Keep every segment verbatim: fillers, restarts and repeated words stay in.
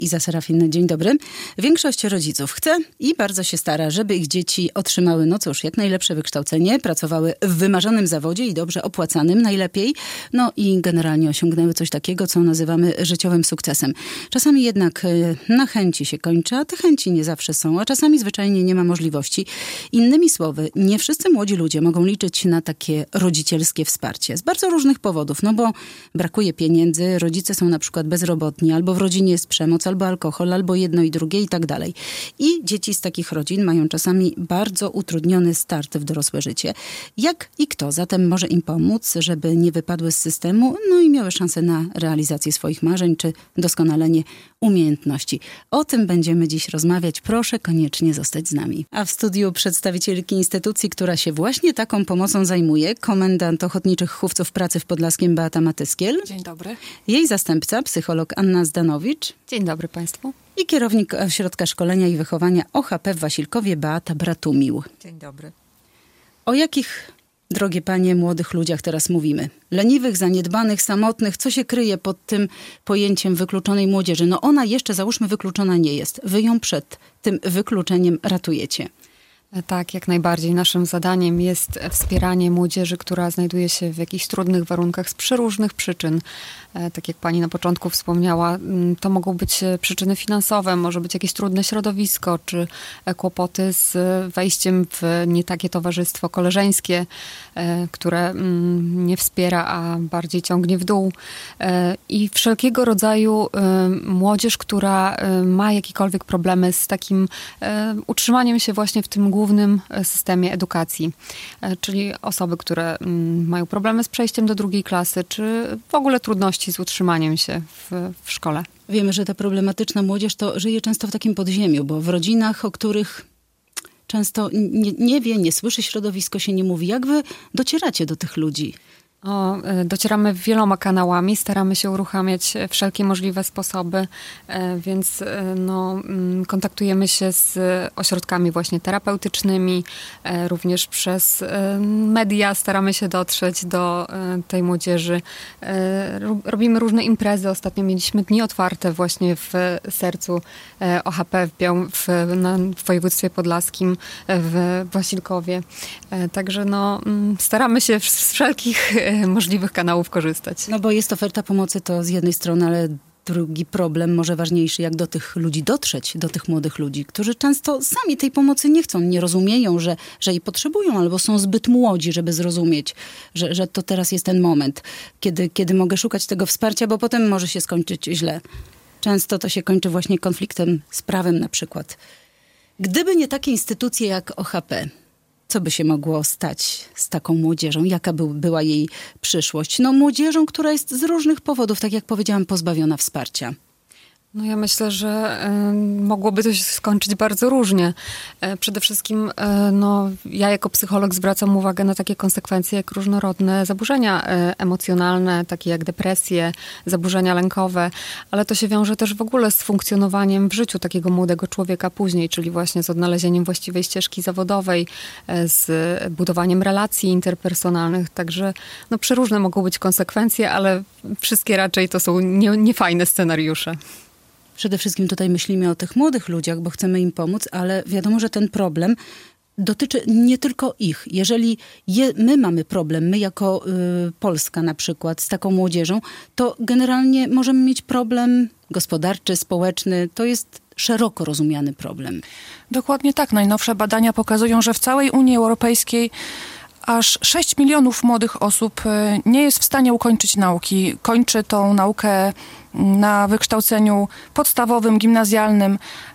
Iza Serafin, dzień dobry. Większość rodziców chce i bardzo się stara, żeby ich dzieci otrzymały, no cóż, jak najlepsze wykształcenie, pracowały w wymarzonym zawodzie i dobrze opłacanym najlepiej, no i generalnie osiągnęły coś takiego, co nazywamy życiowym sukcesem. Czasami jednak na chęci się kończy, a te chęci nie zawsze są, a czasami zwyczajnie nie ma możliwości. Innymi słowy, nie wszyscy młodzi ludzie mogą liczyć na takie rodzicielskie wsparcie. Z bardzo różnych powodów, no bo brakuje pieniędzy, rodzice są na przykład bezrobotni, albo w rodzinie jest przemoc, albo alkohol, albo jedno i drugie i tak dalej. I dzieci z takich rodzin mają czasami bardzo utrudniony start w dorosłe życie. Jak i kto zatem może im pomóc, żeby nie wypadły z systemu, no i miały szansę na realizację swoich marzeń, czy doskonalenie umiejętności. O tym będziemy dziś rozmawiać. Proszę koniecznie zostać z nami. A w studiu przedstawicielki instytucji, która się właśnie taką pomocą zajmuje, komendant Ochotniczych Chówców Pracy w Podlaskiem Beata Matyskiel. Dzień dobry. Jej zastępca, psycholog Anna Zdanowicz. Dzień dobry Państwu. I kierownik Ośrodka Szkolenia i Wychowania O H P w Wasilkowie Beata Bratumił. Dzień dobry. O jakich, drogie panie, młodych ludziach teraz mówimy? Leniwych, zaniedbanych, samotnych. Co się kryje pod tym pojęciem wykluczonej młodzieży? No ona jeszcze, załóżmy, wykluczona nie jest. Wy ją przed tym wykluczeniem ratujecie. Tak, jak najbardziej. Naszym zadaniem jest wspieranie młodzieży, która znajduje się w jakichś trudnych warunkach z przeróżnych przyczyn. Tak jak pani na początku wspomniała, to mogą być przyczyny finansowe, może być jakieś trudne środowisko, czy kłopoty z wejściem w nie takie towarzystwo koleżeńskie, które nie wspiera, a bardziej ciągnie w dół. I wszelkiego rodzaju młodzież, która ma jakiekolwiek problemy z takim utrzymaniem się właśnie w tym głównym systemie edukacji. Czyli osoby, które mają problemy z przejściem do drugiej klasy, czy w ogóle trudności z utrzymaniem się w, w szkole. Wiemy, że ta problematyczna młodzież to żyje często w takim podziemiu, bo w rodzinach, o których często nie, nie wie, nie słyszy środowisko, się nie mówi. Jak wy docieracie do tych ludzi? O, docieramy wieloma kanałami, staramy się uruchamiać wszelkie możliwe sposoby, więc no, kontaktujemy się z ośrodkami właśnie terapeutycznymi, również przez media staramy się dotrzeć do tej młodzieży. Robimy różne imprezy, ostatnio mieliśmy dni otwarte właśnie w sercu O H P w, Biał- w, na, w województwie podlaskim, w Wasilkowie. Także no, staramy się z wszelkich możliwych kanałów korzystać. No bo jest oferta pomocy to z jednej strony, ale drugi problem, może ważniejszy, jak do tych ludzi dotrzeć, do tych młodych ludzi, którzy często sami tej pomocy nie chcą, nie rozumieją, że, że jej potrzebują, albo są zbyt młodzi, żeby zrozumieć, że, że to teraz jest ten moment, kiedy, kiedy mogę szukać tego wsparcia, bo potem może się skończyć źle. Często to się kończy właśnie konfliktem z prawem na przykład. Gdyby nie takie instytucje jak O H P, co by się mogło stać z taką młodzieżą? Jaka by była jej przyszłość? No młodzieżą, która jest z różnych powodów, tak jak powiedziałam, pozbawiona wsparcia. No ja myślę, że y, mogłoby to się skończyć bardzo różnie. E, przede wszystkim e, no, ja jako psycholog zwracam uwagę na takie konsekwencje jak różnorodne zaburzenia e, emocjonalne, takie jak depresje, zaburzenia lękowe, ale to się wiąże też w ogóle z funkcjonowaniem w życiu takiego młodego człowieka później, czyli właśnie z odnalezieniem właściwej ścieżki zawodowej, e, z budowaniem relacji interpersonalnych. Także no, przeróżne mogą być konsekwencje, ale wszystkie raczej to są nie, niefajne scenariusze. Przede wszystkim tutaj myślimy o tych młodych ludziach, bo chcemy im pomóc, ale wiadomo, że ten problem dotyczy nie tylko ich. Jeżeli je, my mamy problem, my jako y, Polska na przykład z taką młodzieżą, to generalnie możemy mieć problem gospodarczy, społeczny. To jest szeroko rozumiany problem. Dokładnie tak. Najnowsze badania pokazują, że w całej Unii Europejskiej aż sześć milionów młodych osób nie jest w stanie ukończyć nauki. Kończy tą naukę na wykształceniu podstawowym, gimnazjalnym,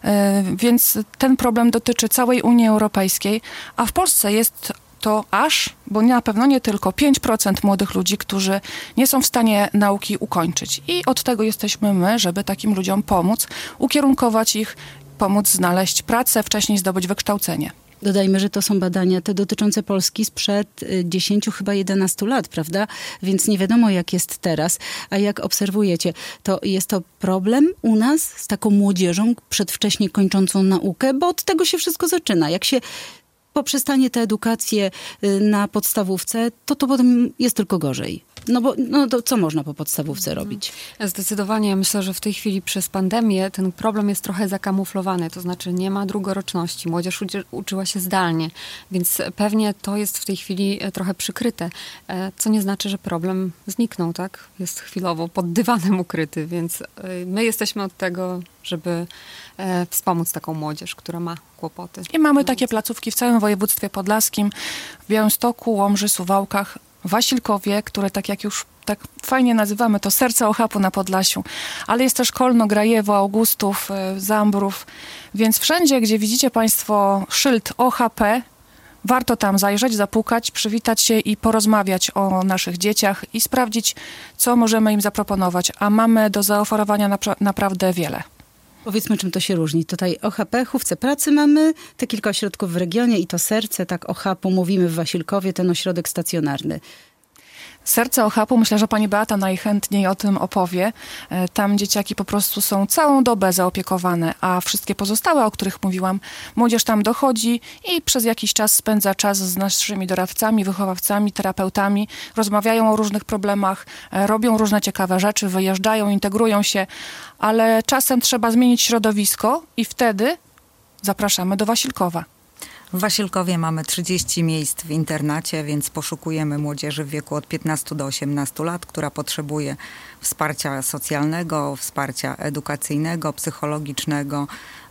więc ten problem dotyczy całej Unii Europejskiej, a w Polsce jest to aż, bo na pewno nie tylko, pięć procent młodych ludzi, którzy nie są w stanie nauki ukończyć. I od tego jesteśmy my, żeby takim ludziom pomóc, ukierunkować ich, pomóc znaleźć pracę, wcześniej zdobyć wykształcenie. Dodajmy, że to są badania te dotyczące Polski sprzed dziesięciu, chyba jedenastu lat, prawda? Więc nie wiadomo, jak jest teraz. A jak obserwujecie, to jest to problem u nas z taką młodzieżą przedwcześnie kończącą naukę, bo od tego się wszystko zaczyna. Jak się poprzestanie tę edukację na podstawówce, to to potem jest tylko gorzej. No bo no to co można po podstawówce robić? Zdecydowanie. Myślę, że w tej chwili przez pandemię ten problem jest trochę zakamuflowany. To znaczy nie ma drugoroczności. Młodzież uczy, uczyła się zdalnie, więc pewnie to jest w tej chwili trochę przykryte. Co nie znaczy, że problem zniknął, tak? Jest chwilowo pod dywanem ukryty, więc my jesteśmy od tego, żeby wspomóc taką młodzież, która ma kłopoty. I mamy takie placówki w całym województwie podlaskim, w Białymstoku, Łomży, Suwałkach, Wasilkowie, które tak jak już tak fajnie nazywamy, to serce Ochapu na Podlasiu, ale jest też Kolno, Grajewo, Augustów, Zambrów, więc wszędzie, gdzie widzicie Państwo szyld O H P, warto tam zajrzeć, zapukać, przywitać się i porozmawiać o naszych dzieciach i sprawdzić, co możemy im zaproponować, a mamy do zaoferowania napra- naprawdę wiele. Powiedzmy, czym to się różni. Tutaj O H P, Chówce Pracy mamy, te kilka ośrodków w regionie i to serce, tak O H P mówimy w Wasilkowie, ten ośrodek stacjonarny. Serce Ochapu, myślę, że pani Beata najchętniej o tym opowie. Tam dzieciaki po prostu są całą dobę zaopiekowane, a wszystkie pozostałe, o których mówiłam, młodzież tam dochodzi i przez jakiś czas spędza czas z naszymi doradcami, wychowawcami, terapeutami, rozmawiają o różnych problemach, robią różne ciekawe rzeczy, wyjeżdżają, integrują się, ale czasem trzeba zmienić środowisko i wtedy zapraszamy do Wasilkowa. W Wasilkowie mamy trzydzieści miejsc w internacie, więc poszukujemy młodzieży w wieku od piętnastu do osiemnastu lat, która potrzebuje wsparcia socjalnego, wsparcia edukacyjnego, psychologicznego.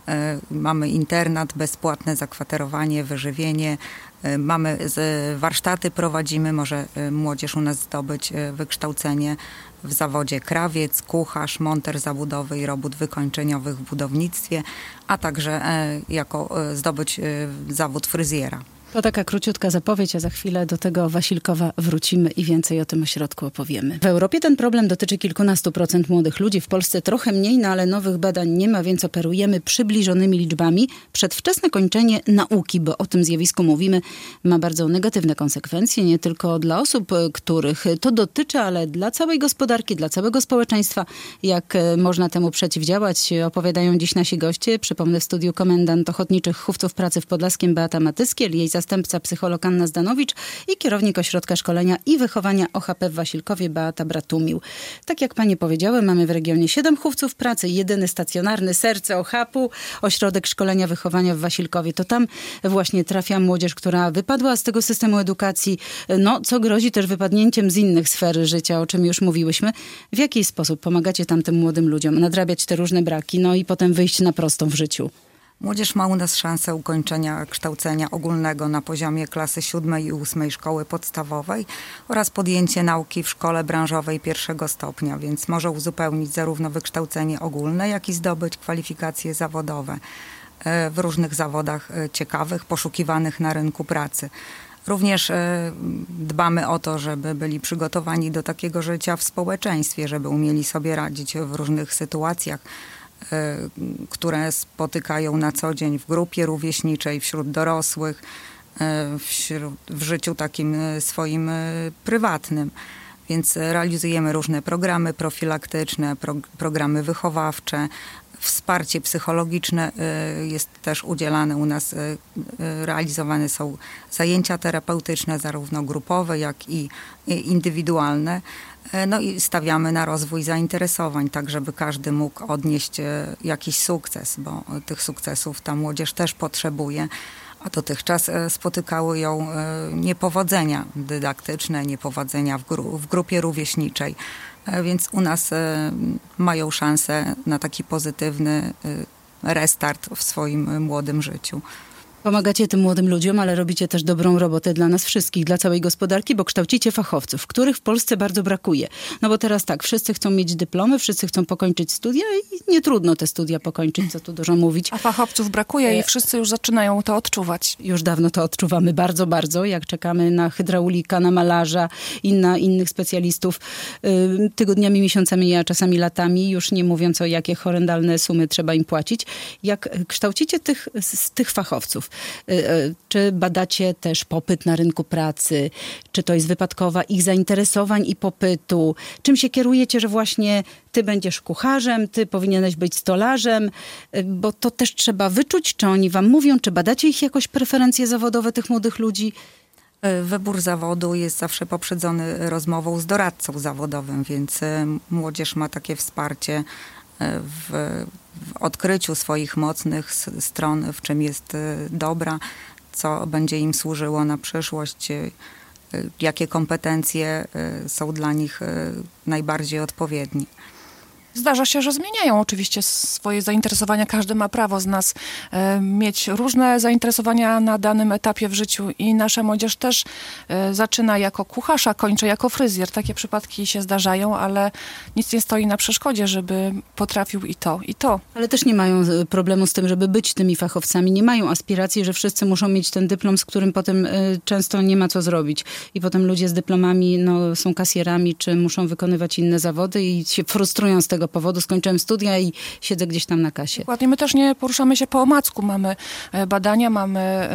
Mamy internat, bezpłatne zakwaterowanie, wyżywienie. Mamy warsztaty, prowadzimy, może młodzież u nas zdobyć wykształcenie w zawodzie krawiec, kucharz, monter zabudowy i robót wykończeniowych w budownictwie, a także jako zdobyć zawód fryzjera. To taka króciutka zapowiedź, a za chwilę do tego Wasilkowa wrócimy i więcej o tym ośrodku opowiemy. W Europie ten problem dotyczy kilkunastu procent młodych ludzi, w Polsce trochę mniej, no ale nowych badań nie ma, więc operujemy przybliżonymi liczbami. Przedwczesne kończenie nauki, bo o tym zjawisku mówimy, ma bardzo negatywne konsekwencje, nie tylko dla osób, których to dotyczy, ale dla całej gospodarki, dla całego społeczeństwa. Jak można temu przeciwdziałać, opowiadają dziś nasi goście. Przypomnę, w studiu komendant Ochotniczych Chówców Pracy w Podlaskiem Beata Matyskiel, jej zastępca psycholog Anna Zdanowicz i kierownik Ośrodka Szkolenia i Wychowania O H P w Wasilkowie Beata Bratumił. Tak jak panie powiedziały, mamy w regionie siedem chówców pracy, jedyny stacjonarny serce O H P-u, Ośrodek Szkolenia Wychowania w Wasilkowie. To tam właśnie trafia młodzież, która wypadła z tego systemu edukacji, no co grozi też wypadnięciem z innych sfer życia, o czym już mówiłyśmy. W jaki sposób pomagacie tam tym młodym ludziom nadrabiać te różne braki, no i potem wyjść na prostą w życiu? Młodzież ma u nas szansę ukończenia kształcenia ogólnego na poziomie klasy siódmej i ósmej szkoły podstawowej oraz podjęcie nauki w szkole branżowej pierwszego stopnia, więc może uzupełnić zarówno wykształcenie ogólne, jak i zdobyć kwalifikacje zawodowe w różnych zawodach ciekawych, poszukiwanych na rynku pracy. Również dbamy o to, żeby byli przygotowani do takiego życia w społeczeństwie, żeby umieli sobie radzić w różnych sytuacjach, które spotykają na co dzień w grupie rówieśniczej, wśród dorosłych, wśród, w życiu takim swoim prywatnym. Więc realizujemy różne programy profilaktyczne, pro, programy wychowawcze. Wsparcie psychologiczne jest też udzielane u nas, realizowane są zajęcia terapeutyczne, zarówno grupowe, jak i indywidualne. No i stawiamy na rozwój zainteresowań, tak żeby każdy mógł odnieść jakiś sukces, bo tych sukcesów ta młodzież też potrzebuje. A dotychczas spotykały ją niepowodzenia dydaktyczne, niepowodzenia w, gru- w grupie rówieśniczej. Więc u nas mają szansę na taki pozytywny restart w swoim młodym życiu. Pomagacie tym młodym ludziom, ale robicie też dobrą robotę dla nas wszystkich, dla całej gospodarki, bo kształcicie fachowców, których w Polsce bardzo brakuje. No bo teraz tak, wszyscy chcą mieć dyplomy, wszyscy chcą pokończyć studia i nie trudno te studia pokończyć, co tu dużo mówić. A fachowców brakuje i wszyscy już zaczynają to odczuwać. Już dawno to odczuwamy bardzo, bardzo, jak czekamy na hydraulika, na malarza i na innych specjalistów tygodniami, miesiącami, a czasami latami, już nie mówiąc o jakie horrendalne sumy trzeba im płacić. Jak kształcicie tych, z tych fachowców, czy badacie też popyt na rynku pracy? Czy to jest wypadkowa ich zainteresowań i popytu? Czym się kierujecie, że właśnie ty będziesz kucharzem, ty powinieneś być stolarzem? Bo to też trzeba wyczuć, czy oni wam mówią, czy badacie ich jakoś preferencje zawodowe tych młodych ludzi? Wybór zawodu jest zawsze poprzedzony rozmową z doradcą zawodowym, więc młodzież ma takie wsparcie w, w odkryciu swoich mocnych stron, w czym jest dobra, co będzie im służyło na przyszłość, jakie kompetencje są dla nich najbardziej odpowiednie. Zdarza się, że zmieniają oczywiście swoje zainteresowania. Każdy ma prawo z nas e, mieć różne zainteresowania na danym etapie w życiu i nasza młodzież też e, zaczyna jako kucharz, a kończy jako fryzjer. Takie przypadki się zdarzają, ale nic nie stoi na przeszkodzie, żeby potrafił i to, i to. Ale też nie mają problemu z tym, żeby być tymi fachowcami. Nie mają aspiracji, że wszyscy muszą mieć ten dyplom, z którym potem y, często nie ma co zrobić. I potem ludzie z dyplomami no, są kasjerami, czy muszą wykonywać inne zawody i się frustrują z tego powodu. Skończyłem studia i siedzę gdzieś tam na kasie. Dokładnie. My też nie poruszamy się po omacku. Mamy badania, mamy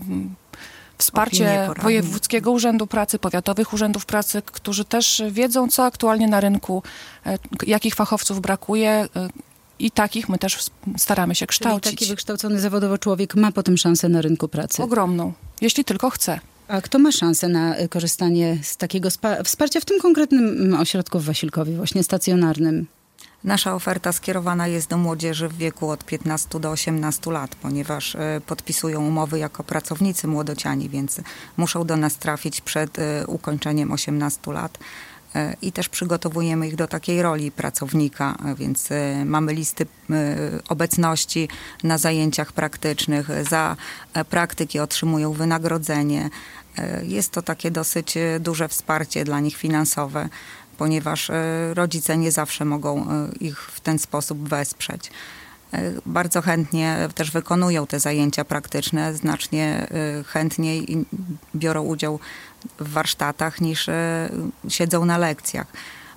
y, wsparcie Wojewódzkiego Urzędu Pracy, powiatowych urzędów pracy, którzy też wiedzą, co aktualnie na rynku, y, jakich fachowców brakuje. Y, I takich my też staramy się kształcić. Czyli taki wykształcony zawodowo człowiek ma potem szansę na rynku pracy. Ogromną, jeśli tylko chce. A kto ma szansę na korzystanie z takiego spa- wsparcia w tym konkretnym ośrodku w Wasilkowie, właśnie stacjonarnym? Nasza oferta skierowana jest do młodzieży w wieku od piętnastu do osiemnastu lat, ponieważ y, podpisują umowy jako pracownicy młodociani, więc muszą do nas trafić przed y, ukończeniem osiemnastu lat. I też przygotowujemy ich do takiej roli pracownika, więc mamy listy obecności na zajęciach praktycznych. Za praktyki otrzymują wynagrodzenie. Jest to takie dosyć duże wsparcie dla nich finansowe, ponieważ rodzice nie zawsze mogą ich w ten sposób wesprzeć. Bardzo chętnie też wykonują te zajęcia praktyczne, znacznie chętniej biorą udział w warsztatach niż siedzą na lekcjach.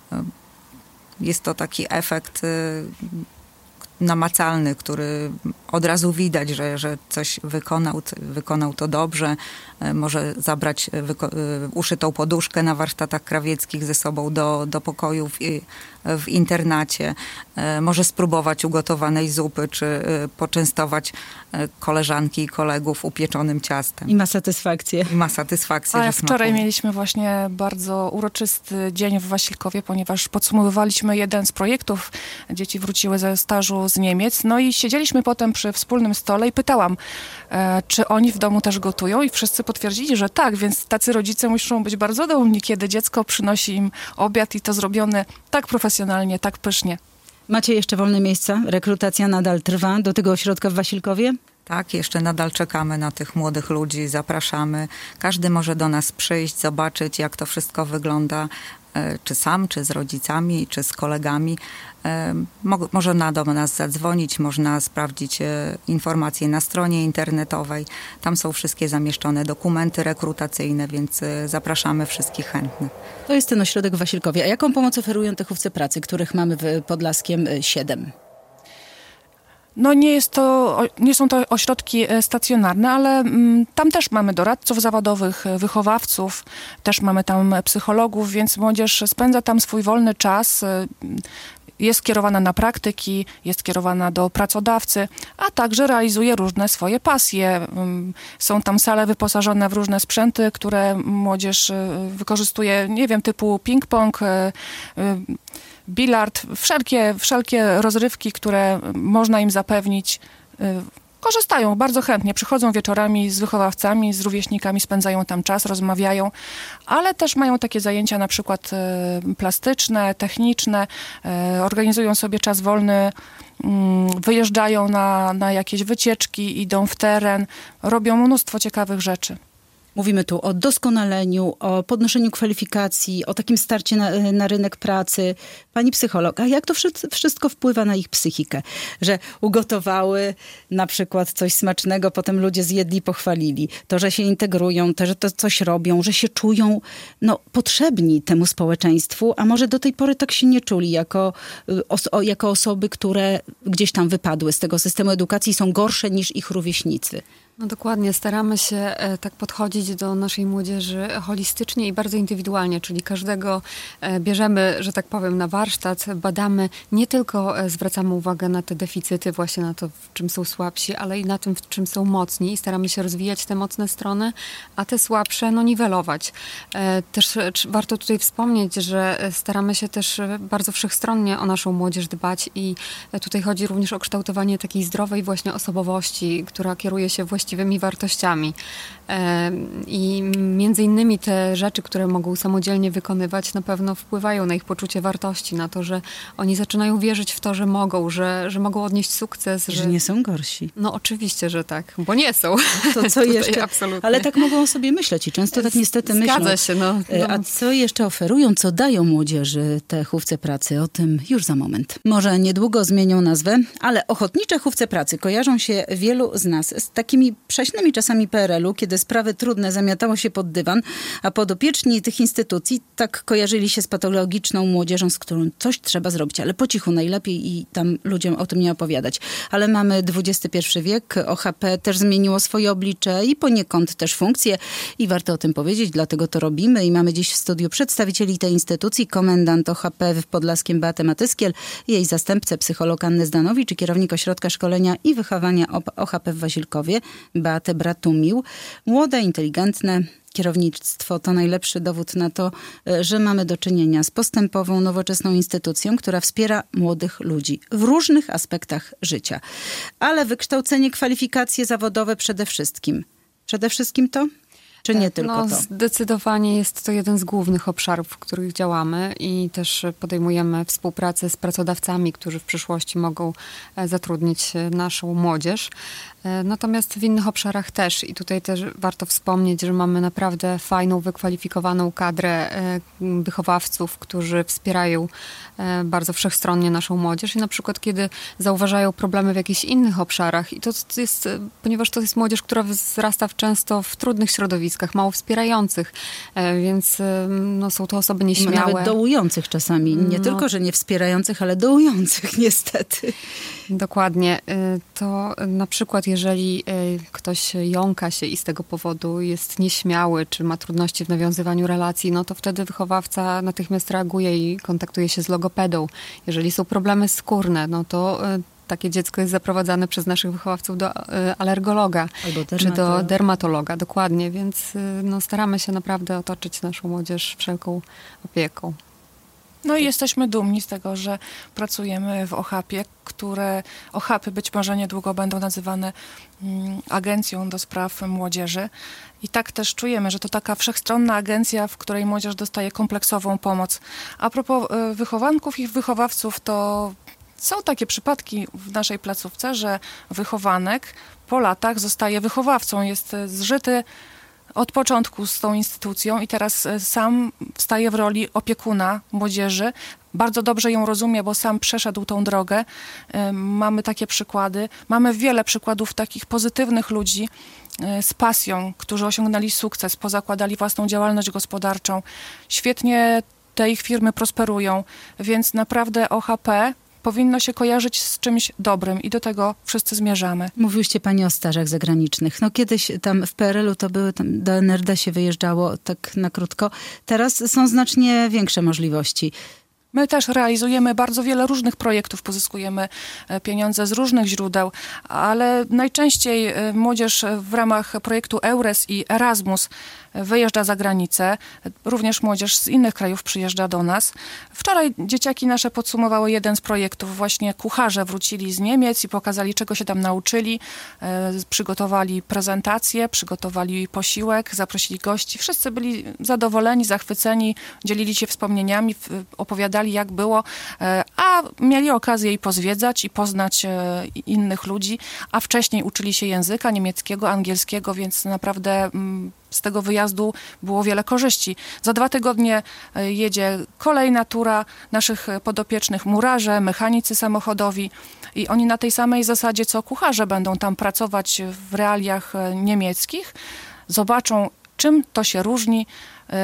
Jest to taki efekt namacalny, który od razu widać, że, że coś wykonał, wykonał to dobrze, może zabrać wyko- uszytą poduszkę na warsztatach krawieckich ze sobą do, do pokoju w, w internacie, może spróbować ugotowanej zupy, czy poczęstować koleżanki i kolegów upieczonym ciastem. I ma satysfakcję. I ma satysfakcję, Ale że wczoraj smakuje. mieliśmy właśnie bardzo uroczysty dzień w Wasilkowie, ponieważ podsumowywaliśmy jeden z projektów. Dzieci wróciły ze stażu z Niemiec, no i siedzieliśmy potem przy wspólnym stole i pytałam, e, czy oni w domu też gotują i wszyscy potwierdzili, że tak, więc tacy rodzice muszą być bardzo dumni, kiedy dziecko przynosi im obiad i to zrobione tak profesjonalnie, tak pysznie. Macie jeszcze wolne miejsca? Rekrutacja nadal trwa do tego ośrodka w Wasilkowie? Tak, jeszcze nadal czekamy na tych młodych ludzi, zapraszamy. Każdy może do nas przyjść, zobaczyć, jak to wszystko wygląda, czy sam, czy z rodzicami, czy z kolegami. Mo- można do nas zadzwonić, można sprawdzić informacje na stronie internetowej. Tam są wszystkie zamieszczone dokumenty rekrutacyjne, więc zapraszamy wszystkich chętnych. To jest ten ośrodek w Wasilkowie. A jaką pomoc oferują techówce pracy, których mamy w Podlaskiem siedem? No nie jest to, nie są to ośrodki stacjonarne, ale mm, tam też mamy doradców zawodowych, wychowawców, też mamy tam psychologów, więc młodzież spędza tam swój wolny czas, jest kierowana na praktyki, jest kierowana do pracodawcy, a także realizuje różne swoje pasje. Są tam sale wyposażone w różne sprzęty, które młodzież wykorzystuje, nie wiem, typu ping-pong, bilard, wszelkie, wszelkie rozrywki, które można im zapewnić, korzystają bardzo chętnie. Przychodzą wieczorami z wychowawcami, z rówieśnikami, spędzają tam czas, rozmawiają, ale też mają takie zajęcia na przykład plastyczne, techniczne, organizują sobie czas wolny, wyjeżdżają na, na jakieś wycieczki, idą w teren, robią mnóstwo ciekawych rzeczy. Mówimy tu o doskonaleniu, o podnoszeniu kwalifikacji, o takim starcie na, na rynek pracy. Pani psycholog, a jak to wszystko wpływa na ich psychikę? Że ugotowały na przykład coś smacznego, potem ludzie zjedli, pochwalili. To, że się integrują, to, że to coś robią, że się czują no, potrzebni temu społeczeństwu, a może do tej pory tak się nie czuli jako, oso- jako osoby, które gdzieś tam wypadły z tego systemu edukacji i są gorsze niż ich rówieśnicy. No dokładnie, staramy się e, tak podchodzić do naszej młodzieży holistycznie i bardzo indywidualnie, czyli każdego e, bierzemy, że tak powiem, na warsztat, badamy, nie tylko e, zwracamy uwagę na te deficyty, właśnie na to, w czym są słabsi, ale i na tym, w czym są mocni i staramy się rozwijać te mocne strony, a te słabsze, no niwelować. E, też e, warto tutaj wspomnieć, że staramy się też bardzo wszechstronnie o naszą młodzież dbać i e, tutaj chodzi również o kształtowanie takiej zdrowej właśnie osobowości, która kieruje się właściwie właściwymi wartościami. I między innymi te rzeczy, które mogą samodzielnie wykonywać, na pewno wpływają na ich poczucie wartości, na to, że oni zaczynają wierzyć w to, że mogą, że, że mogą odnieść sukces. Że, że nie są gorsi. No oczywiście, że tak, bo nie są. To co jeszcze? Absolutnie. Ale tak mogą o sobie myśleć i często tak niestety myślą. Zgadza się. No, no. A co jeszcze oferują, co dają młodzieży te chówce pracy? O tym już za moment. Może niedługo zmienią nazwę, ale ochotnicze chówce pracy kojarzą się wielu z nas z takimi prześnymi czasami P R L u, kiedy sprawy trudne zamiatało się pod dywan, a podopieczni tych instytucji tak kojarzyli się z patologiczną młodzieżą, z którą coś trzeba zrobić, ale po cichu najlepiej i tam ludziom o tym nie opowiadać. Ale mamy dwudziesty pierwszy wiek, O H P też zmieniło swoje oblicze i poniekąd też funkcje i warto o tym powiedzieć, dlatego to robimy i mamy dziś w studiu przedstawicieli tej instytucji, komendant O H P w Podlaskiem Beatę Matyskiel, jej zastępcę psycholog Annę Zdanowicz i kierownik Ośrodka Szkolenia i Wychowania O H P w Wasilkowie, Beatę Bratumił. Młode, inteligentne kierownictwo to najlepszy dowód na to, że mamy do czynienia z postępową, nowoczesną instytucją, która wspiera młodych ludzi w różnych aspektach życia. Ale wykształcenie, kwalifikacje zawodowe przede wszystkim. Przede wszystkim to? Czy nie tylko no, to? Zdecydowanie jest to jeden z głównych obszarów, w których działamy i też podejmujemy współpracę z pracodawcami, którzy w przyszłości mogą zatrudnić naszą młodzież. Natomiast w innych obszarach też i tutaj też warto wspomnieć, że mamy naprawdę fajną, wykwalifikowaną kadrę wychowawców, którzy wspierają bardzo wszechstronnie naszą młodzież i na przykład kiedy zauważają problemy w jakichś innych obszarach i to jest, ponieważ to jest młodzież, która wzrasta w często w trudnych środowiskach, mało wspierających, więc no, są to osoby nieśmiałe. Nawet dołujących czasami, nie no. tylko, że nie wspierających, ale dołujących niestety. Dokładnie. To na przykład jeżeli ktoś jąka się i z tego powodu jest nieśmiały, czy ma trudności w nawiązywaniu relacji, no to wtedy wychowawca natychmiast reaguje i kontaktuje się z logopedą. Jeżeli są problemy skórne, no to takie dziecko jest zaprowadzane przez naszych wychowawców do alergologa, albo czy do dermatologa, dokładnie, więc no, staramy się naprawdę otoczyć naszą młodzież wszelką opieką. No i jesteśmy dumni z tego, że pracujemy w O H P ie, które O H P y być może niedługo będą nazywane mm, agencją do spraw młodzieży. I tak też czujemy, że to taka wszechstronna agencja, w której młodzież dostaje kompleksową pomoc. A propos y, wychowanków i wychowawców, to są takie przypadki w naszej placówce, że wychowanek po latach zostaje wychowawcą, jest zżyty od początku z tą instytucją i teraz sam staje w roli opiekuna młodzieży. Bardzo dobrze ją rozumie, bo sam przeszedł tą drogę. Mamy takie przykłady. Mamy wiele przykładów takich pozytywnych ludzi z pasją, którzy osiągnęli sukces, pozakładali własną działalność gospodarczą. Świetnie te ich firmy prosperują, więc naprawdę O H P powinno się kojarzyć z czymś dobrym i do tego wszyscy zmierzamy. Mówiłyście pani o stażach zagranicznych. No kiedyś tam w P R L u to były, tam do N R D się wyjeżdżało tak na krótko. Teraz są znacznie większe możliwości. My też realizujemy bardzo wiele różnych projektów, pozyskujemy pieniądze z różnych źródeł, ale najczęściej młodzież w ramach projektu EURES i Erasmus wyjeżdża za granicę. Również młodzież z innych krajów przyjeżdża do nas. Wczoraj dzieciaki nasze podsumowały jeden z projektów. Właśnie kucharze wrócili z Niemiec i pokazali, czego się tam nauczyli. E, przygotowali prezentację, przygotowali posiłek, zaprosili gości. Wszyscy byli zadowoleni, zachwyceni, dzielili się wspomnieniami, opowiadali, jak było, e, a mieli okazję i pozwiedzać, i poznać e, innych ludzi, a wcześniej uczyli się języka niemieckiego, angielskiego, więc naprawdę mm, z tego wyjazdu było wiele korzyści. Za dwa tygodnie jedzie kolejna tura naszych podopiecznych, murarze, mechanicy samochodowi i oni na tej samej zasadzie co kucharze będą tam pracować w realiach niemieckich. Zobaczą, czym to się różni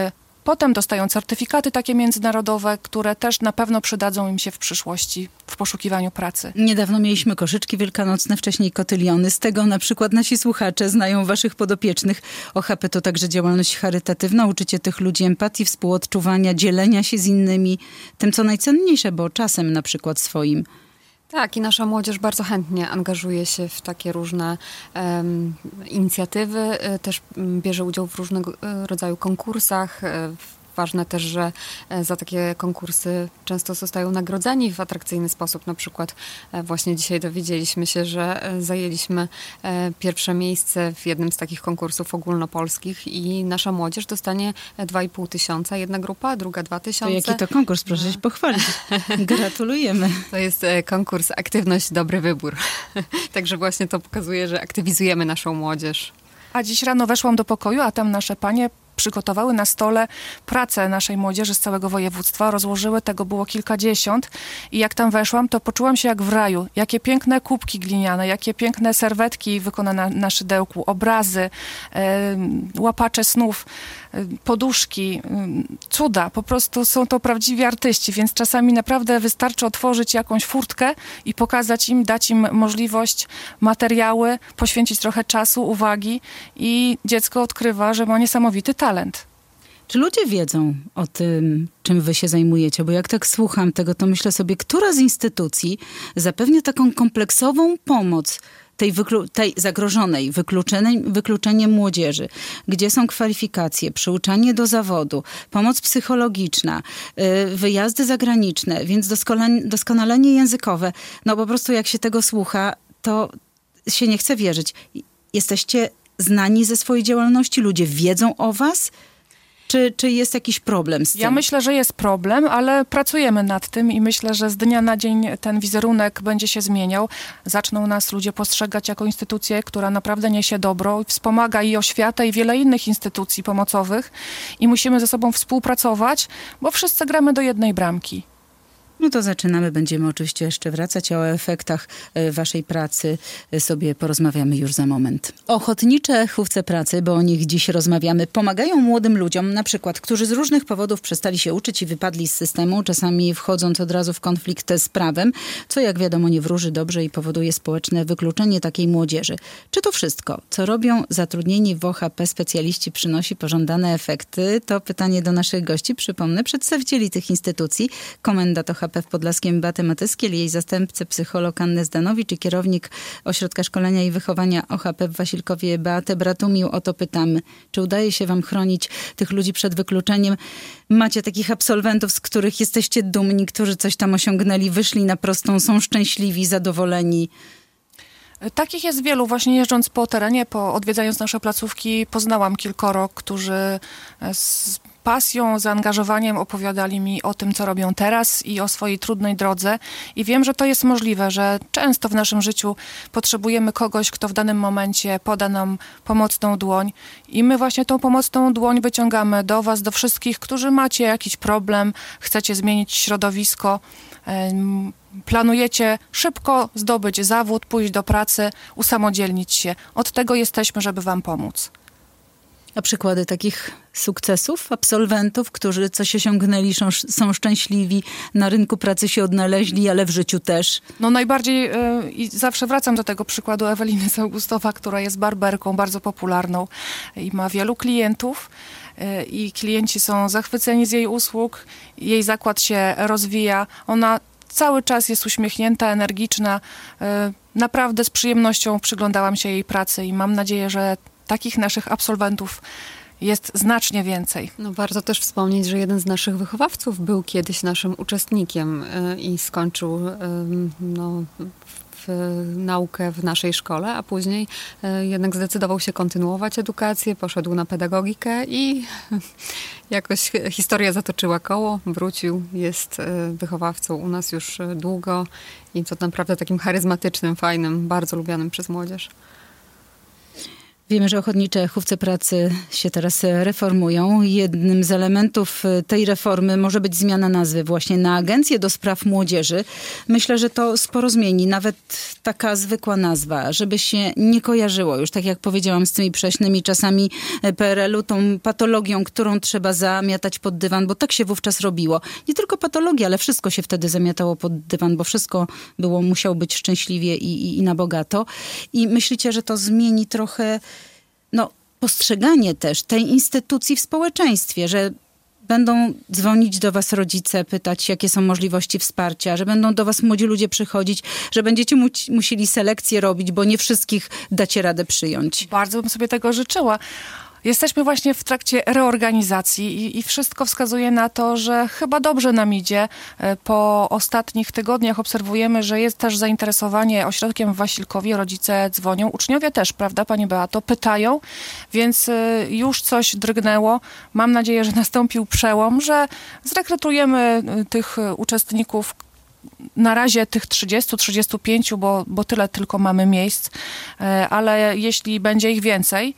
Potem dostają certyfikaty takie międzynarodowe, które też na pewno przydadzą im się w przyszłości w poszukiwaniu pracy. Niedawno mieliśmy koszyczki wielkanocne, wcześniej kotyliony. Z tego na przykład nasi słuchacze znają waszych podopiecznych. O H P to także działalność charytatywna. Uczycie tych ludzi empatii, współodczuwania, dzielenia się z innymi. Tym, co najcenniejsze, bo czasem na przykład swoim. Tak, i nasza młodzież bardzo chętnie angażuje się w takie różne um, inicjatywy, e, też bierze udział w różnego rodzaju konkursach. E, Ważne też, że za takie konkursy często zostają nagrodzeni w atrakcyjny sposób. Na przykład właśnie dzisiaj dowiedzieliśmy się, że zajęliśmy pierwsze miejsce w jednym z takich konkursów ogólnopolskich i nasza młodzież dostanie dwa i pół tysiąca. Jedna grupa, druga dwa tysiące. To jaki to konkurs? Proszę się pochwalić. Gratulujemy. To jest konkurs Aktywność Dobry Wybór. Także właśnie to pokazuje, że aktywizujemy naszą młodzież. A dziś rano weszłam do pokoju, a tam nasze panie przygotowały na stole pracę naszej młodzieży z całego województwa. Rozłożyły, tego było kilkadziesiąt. I jak tam weszłam, to poczułam się jak w raju. Jakie piękne kubki gliniane, jakie piękne serwetki wykonane na szydełku, obrazy, e, łapacze snów, e, poduszki, e, cuda. Po prostu są to prawdziwi artyści, więc czasami naprawdę wystarczy otworzyć jakąś furtkę i pokazać im, dać im możliwość, materiały, poświęcić trochę czasu, uwagi i dziecko odkrywa, że ma niesamowity talent. talent. Czy ludzie wiedzą o tym, czym wy się zajmujecie? Bo jak tak słucham tego, to myślę sobie, która z instytucji zapewnia taką kompleksową pomoc tej, wyklu- tej zagrożonej wykluczeniem, wykluczeniem młodzieży, gdzie są kwalifikacje, przyuczanie do zawodu, pomoc psychologiczna, yy, wyjazdy zagraniczne, więc doskonale, doskonalenie językowe. No po prostu jak się tego słucha, to się nie chce wierzyć. Jesteście znani ze swojej działalności? Ludzie wiedzą o was? Czy, czy jest jakiś problem z tym? Ja myślę, że jest problem, ale pracujemy nad tym i myślę, że z dnia na dzień ten wizerunek będzie się zmieniał. Zaczną nas ludzie postrzegać jako instytucję, która naprawdę niesie dobro i wspomaga i oświatę i wiele innych instytucji pomocowych i musimy ze sobą współpracować, bo wszyscy gramy do jednej bramki. No to zaczynamy. Będziemy oczywiście jeszcze wracać, a o efektach waszej pracy sobie porozmawiamy już za moment. Ochotnicze chówce pracy, bo o nich dziś rozmawiamy, pomagają młodym ludziom, na przykład, którzy z różnych powodów przestali się uczyć i wypadli z systemu, czasami wchodząc od razu w konflikt z prawem, co jak wiadomo nie wróży dobrze i powoduje społeczne wykluczenie takiej młodzieży. Czy to wszystko, co robią zatrudnieni w O H P specjaliści, przynosi pożądane efekty? To pytanie do naszych gości. Przypomnę, przedstawicieli tych instytucji, komendant O H P w Podlaskiem Beatę Matyskiel, jej zastępcę psycholog Annę Zdanowicz i kierownik Ośrodka Szkolenia i Wychowania O H P w Wasilkowie Beatę Bratumił. O to pytamy. Czy udaje się wam chronić tych ludzi przed wykluczeniem? Macie takich absolwentów, z których jesteście dumni, którzy coś tam osiągnęli, wyszli na prostą, są szczęśliwi, zadowoleni? Takich jest wielu. Właśnie jeżdżąc po terenie, po, odwiedzając nasze placówki, poznałam kilkoro, którzy z pasją, zaangażowaniem opowiadali mi o tym, co robią teraz i o swojej trudnej drodze. I wiem, że to jest możliwe, że często w naszym życiu potrzebujemy kogoś, kto w danym momencie poda nam pomocną dłoń. I my właśnie tą pomocną dłoń wyciągamy do was, do wszystkich, którzy macie jakiś problem, chcecie zmienić środowisko, planujecie szybko zdobyć zawód, pójść do pracy, usamodzielnić się. Od tego jesteśmy, żeby wam pomóc. A przykłady takich sukcesów, absolwentów, którzy coś osiągnęli, są, są szczęśliwi, na rynku pracy się odnaleźli, ale w życiu też? No najbardziej yy, i zawsze wracam do tego przykładu Eweliny z Augustowa, która jest barberką bardzo popularną i ma wielu klientów. I klienci są zachwyceni z jej usług, jej zakład się rozwija, ona cały czas jest uśmiechnięta, energiczna, naprawdę z przyjemnością przyglądałam się jej pracy i mam nadzieję, że takich naszych absolwentów jest znacznie więcej. No warto też wspomnieć, że jeden z naszych wychowawców był kiedyś naszym uczestnikiem i skończył no, w naukę w naszej szkole, a później jednak zdecydował się kontynuować edukację, poszedł na pedagogikę i jakoś historia zatoczyła koło, wrócił, jest wychowawcą u nas już długo i to naprawdę takim charyzmatycznym, fajnym, bardzo lubianym przez młodzież. Wiemy, że ochotnicze hufce pracy się teraz reformują. Jednym z elementów tej reformy może być zmiana nazwy właśnie na Agencję do Spraw Młodzieży. Myślę, że to sporo zmieni. Nawet taka zwykła nazwa, żeby się nie kojarzyło już, tak jak powiedziałam, z tymi prześnymi czasami P R L u, tą patologią, którą trzeba zamiatać pod dywan, bo tak się wówczas robiło. Nie tylko patologia, ale wszystko się wtedy zamiatało pod dywan, bo wszystko było, musiało być szczęśliwie i, i, i na bogato. I myślicie, że to zmieni trochę no, postrzeganie też tej instytucji w społeczeństwie, że będą dzwonić do was rodzice, pytać, jakie są możliwości wsparcia, że będą do was młodzi ludzie przychodzić, że będziecie mu- musieli selekcję robić, bo nie wszystkich dacie radę przyjąć. Bardzo bym sobie tego życzyła. Jesteśmy właśnie w trakcie reorganizacji i, i wszystko wskazuje na to, że chyba dobrze nam idzie. Po ostatnich tygodniach obserwujemy, że jest też zainteresowanie ośrodkiem w Wasilkowie. Rodzice dzwonią, uczniowie też, prawda, Pani Beato, pytają, więc już coś drgnęło. Mam nadzieję, że nastąpił przełom, że zrekrutujemy tych uczestników, na razie tych trzydziestu, trzydziestu pięciu, bo, bo tyle tylko mamy miejsc, ale jeśli będzie ich więcej,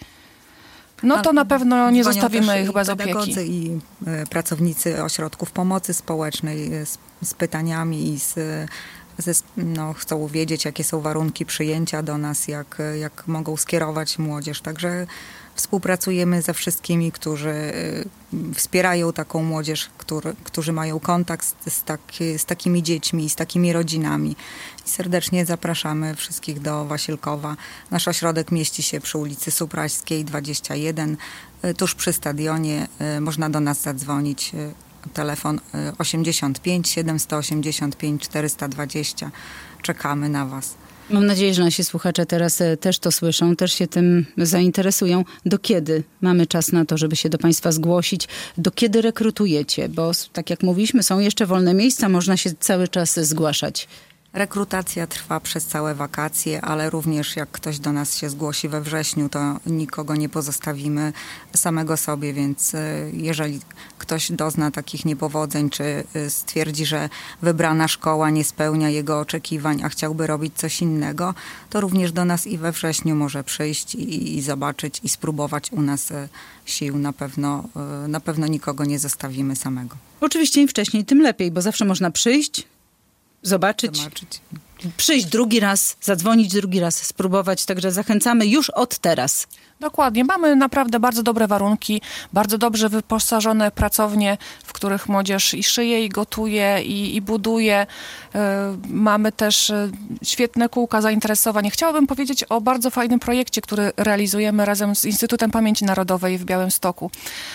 no to na pewno nie zostawimy ich bez opieki. Pedagodzy i y, pracownicy ośrodków pomocy społecznej y, z, z pytaniami i z, ze, no, chcą wiedzieć, jakie są warunki przyjęcia do nas, jak, jak mogą skierować młodzież. Także współpracujemy ze wszystkimi, którzy y, wspierają taką młodzież, który, którzy mają kontakt z, z, taki, z takimi dziećmi, z takimi rodzinami. I serdecznie zapraszamy wszystkich do Wasilkowa. Nasz ośrodek mieści się przy ulicy Supraśskiej dwadzieścia jeden, y, tuż przy stadionie. Y, można do nas zadzwonić. Y, telefon y, osiemdziesiąt pięć siedemset osiemdziesiąt pięć czterysta dwadzieścia. Czekamy na was. Mam nadzieję, że nasi słuchacze teraz też to słyszą, też się tym zainteresują. Do kiedy mamy czas na to, żeby się do państwa zgłosić? Do kiedy rekrutujecie? Bo tak jak mówiliśmy, są jeszcze wolne miejsca, można się cały czas zgłaszać. Rekrutacja trwa przez całe wakacje, ale również jak ktoś do nas się zgłosi we wrześniu, to nikogo nie pozostawimy samego sobie, więc jeżeli ktoś dozna takich niepowodzeń, czy stwierdzi, że wybrana szkoła nie spełnia jego oczekiwań, a chciałby robić coś innego, to również do nas i we wrześniu może przyjść i, i zobaczyć i spróbować u nas sił. Na pewno, na pewno nikogo nie zostawimy samego. Oczywiście im wcześniej, tym lepiej, bo zawsze można przyjść, Zobaczyć, Zobaczyć, przyjść drugi raz, zadzwonić drugi raz, spróbować. Także zachęcamy już od teraz. Dokładnie. Mamy naprawdę bardzo dobre warunki, bardzo dobrze wyposażone pracownie, w których młodzież i szyje, i gotuje, i, i buduje. Yy, mamy też świetne kółka zainteresowań. Chciałabym powiedzieć o bardzo fajnym projekcie, który realizujemy razem z Instytutem Pamięci Narodowej w Białymstoku.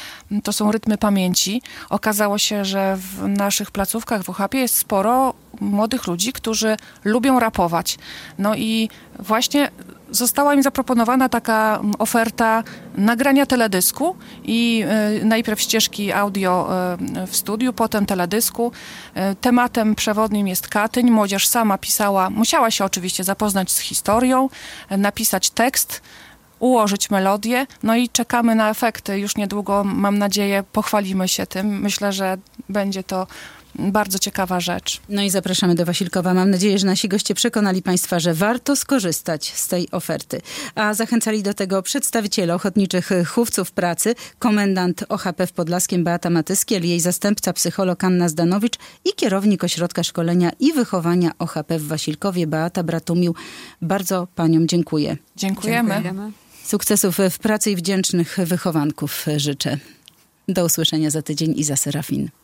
To są rytmy pamięci. Okazało się, że w naszych placówkach w Ochapie jest sporo młodych ludzi, którzy lubią rapować. No i właśnie została im zaproponowana taka oferta nagrania teledysku i y, najpierw ścieżki audio y, w studiu, potem teledysku. Y, tematem przewodnim jest Katyń. Młodzież sama pisała, musiała się oczywiście zapoznać z historią, y, napisać tekst, ułożyć melodię, no i czekamy na efekty. Już niedługo, mam nadzieję, pochwalimy się tym. Myślę, że będzie to bardzo ciekawa rzecz. No i zapraszamy do Wasilkowa. Mam nadzieję, że nasi goście przekonali państwa, że warto skorzystać z tej oferty. A zachęcali do tego przedstawiciele ochotniczych hufców pracy, komendant O H P w Podlaskiem Beata Matyskiel, jej zastępca psycholog Anna Zdanowicz i kierownik Ośrodka Szkolenia i Wychowania O H P w Wasilkowie Beata Bratumił. Bardzo paniom dziękuję. Dziękujemy. Dziękujemy. Sukcesów w pracy i wdzięcznych wychowanków życzę. Do usłyszenia za tydzień. Iza Serafin.